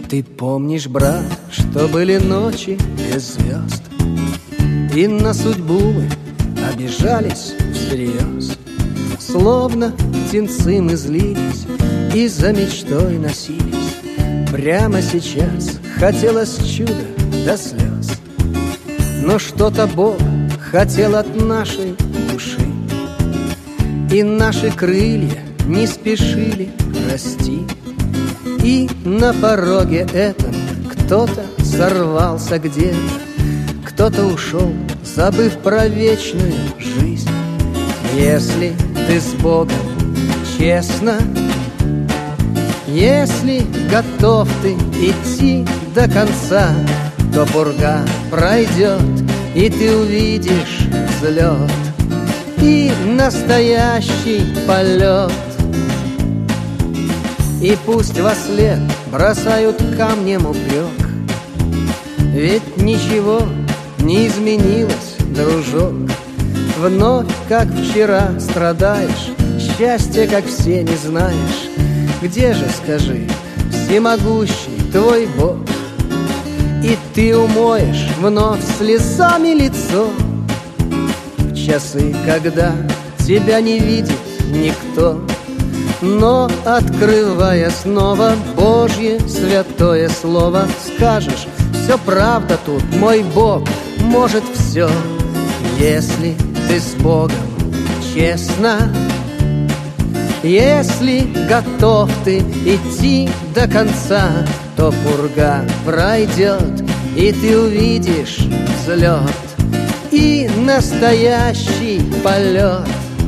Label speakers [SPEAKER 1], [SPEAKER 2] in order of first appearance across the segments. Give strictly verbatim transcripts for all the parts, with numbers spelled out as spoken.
[SPEAKER 1] Ты помнишь, брат, что были ночи без звезд, и на судьбу мы обижались всерьез. Словно птенцы мы злились и за мечтой носились. Прямо сейчас хотелось чуда до слез, но что-то Бог хотел от нашей души, и наши крылья не спешили расти. И на пороге этом кто-то сорвался где-то, кто-то ушел, забыв про вечную жизнь. Если ты с Богом честно, если готов ты идти до конца, то пурга пройдет, и ты увидишь взлет и настоящий полет. И пусть во след бросают камнем упрек, ведь ничего не изменилось, дружок. Вновь, как вчера, страдаешь, счастья, как все, не знаешь. Где же, скажи, всемогущий твой Бог? И ты умоешь вновь слезами лицо в часы, когда тебя не видит никто. Но, открывая снова Божье святое слово, скажешь: все правда тут, мой Бог может все. Если ты с Богом честно, если готов ты идти до конца, то пурга пройдет, и ты увидишь взлет и настоящий полет.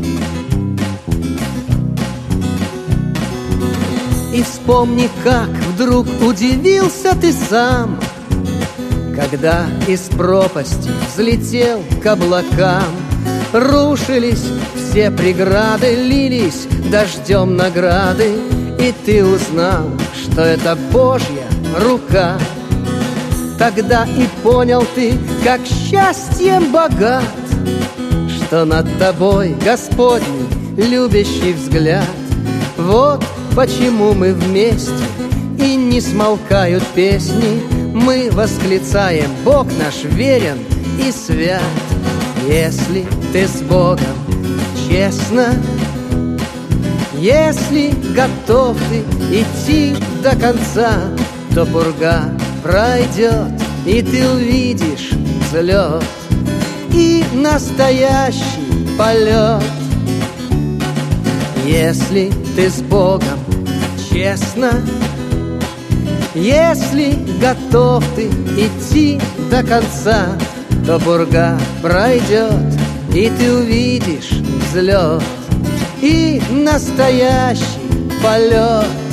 [SPEAKER 1] И вспомни, как вдруг удивился ты сам, когда из пропасти взлетел к облакам. Рушились все преграды, лились дождем награды, и ты узнал, что это Божья рука. Тогда и понял ты, как счастьем богат, что над тобой Господний любящий взгляд. Вот почему мы вместе, и не смолкают песни, мы восклицаем: Бог наш верен и свят. Если ты с Богом честно, если готов ты идти до конца, то пурга пройдет, и ты увидишь взлет и настоящий полет. Если ты с Богом честно, если готов ты идти до конца, то пурга пройдет, и ты увидишь взлет и настоящий полет.